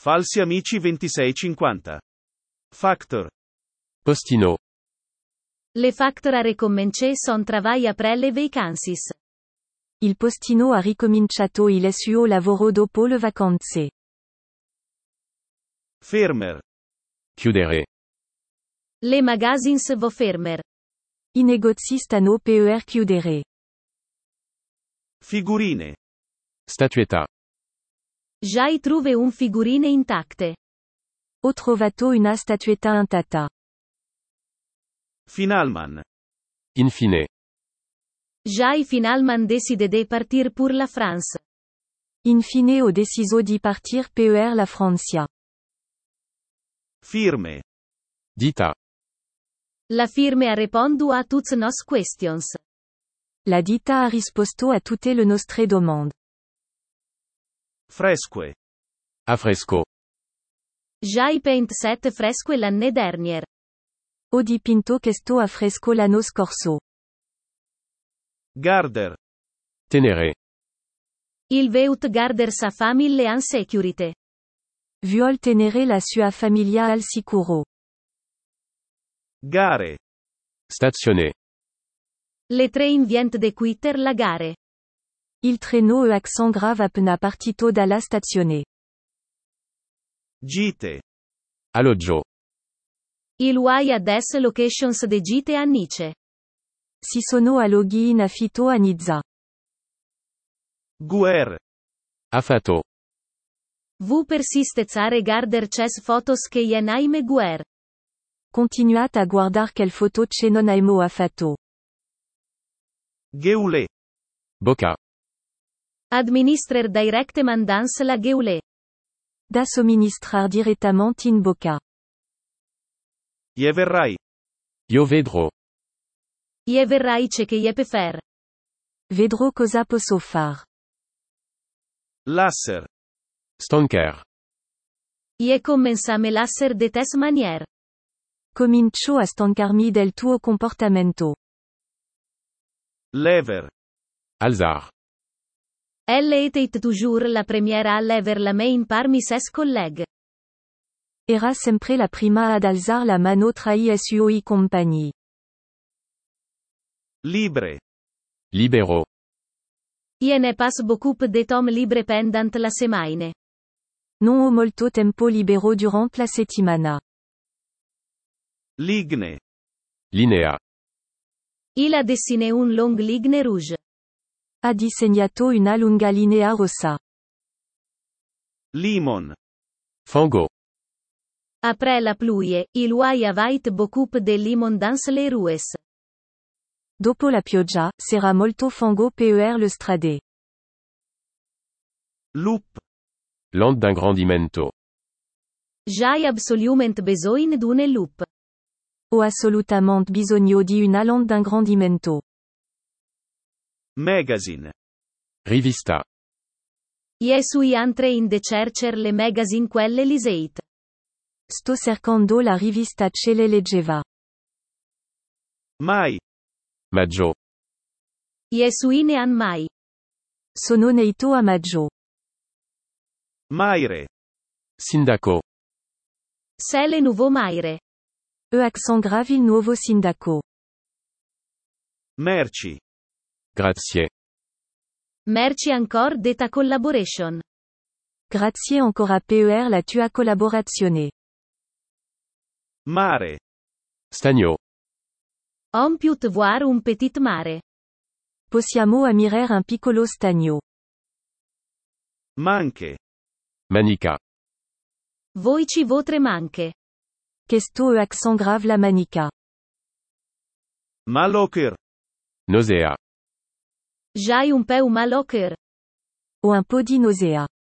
Falsi amici 2650. Factor. Postino. Le factor a recommence son travail après les vacances. Il postino ha ricominciato il suo lavoro dopo le vacanze. Fermer. Chiudere. Le magazines vont fermer. I negozi stanno per chiudere. Figurine. Statuetta. J'hai trouvé un figurine intacte. Ho trovato una statuetta intata. Finalman. Infine. J'hai finalement décidé de partir pour la France. Infine ho deciso di partir per la Francia. Firme. Dita. La firme a répondu à toutes nos questions. La ditta ha risposto a tutte le nostre domande. Fresque. Affresco. J'hai peint set fresque l'année dernière. Ho dipinto questo affresco l'anno scorso. Garder. Tenere. Il veut garder sa famille en sécurité. Vuol tenere la sua famiglia al sicuro. Gare. Stationner. Le train vient de quitter la gare. Il treno è accent grave appena partito dalla stazione. Gite. Alloggio. Il wai a des locations de gite a Nice. Si sono alloggi in affitto a Nizza. Guerre. Affatto. Vous persistez a regarder ces photos que yen aime guerre. Continuate a guardar quelle photo ce non aimo affatto. Geulé. Boca. Administrer directement dans la geule. Da somministrar direttamente in bocca. Je verrai. Io vedrò. Je verrai ce che je peux faire. Vedrò cosa posso far. Lasser. Stanker. Je commence a me lasser de tes manières. Comincio a stancarmi del tuo comportamento. Lever. Alzar. Elle était toujours la première à lever la main parmi ses collègues. Era sempre la prima ad alzar la mano tra i suoi compagni. Libre. Libero. Je ne passe beaucoup de temps libre pendant la semaine. Non ho molto tempo libero durant la settimana. Ligne. Linea. Il a dessiné un long ligne rouge. Ha disegnato una lunga linea rossa. Limon. Fango. Après la pluie, il wai avait beaucoup de limon dans les rues. Dopo la pioggia, s'era molto fango per le strade. Loop. Lente d'ingrandimento. J'hai absolument besoin d'une loupe. Ho assolutamente bisogno di una lente d'ingrandimento. Magazine. Rivista. Je suis en train de chercher le magazine quelle liseit. Sto cercando la rivista ce le leggeva. Mai. Maggio. Je suis né en mai. Sono nato a maggio. Maire. Sindaco. C'est le nouveau maire. Accent grave il nuovo sindaco. Merci. Grazie. Merci encore de ta collaboration. Grazie ancora per la tua collaborazione. Mare. Stagno. On peut voir un petit mare. Possiamo ammirare un piccolo stagno. Manche. Manica. Voici votre manche. Questo accent grave la manica. Maloker. Nausea. J'hai un peu mal au cœur. Ho un po' di nausea.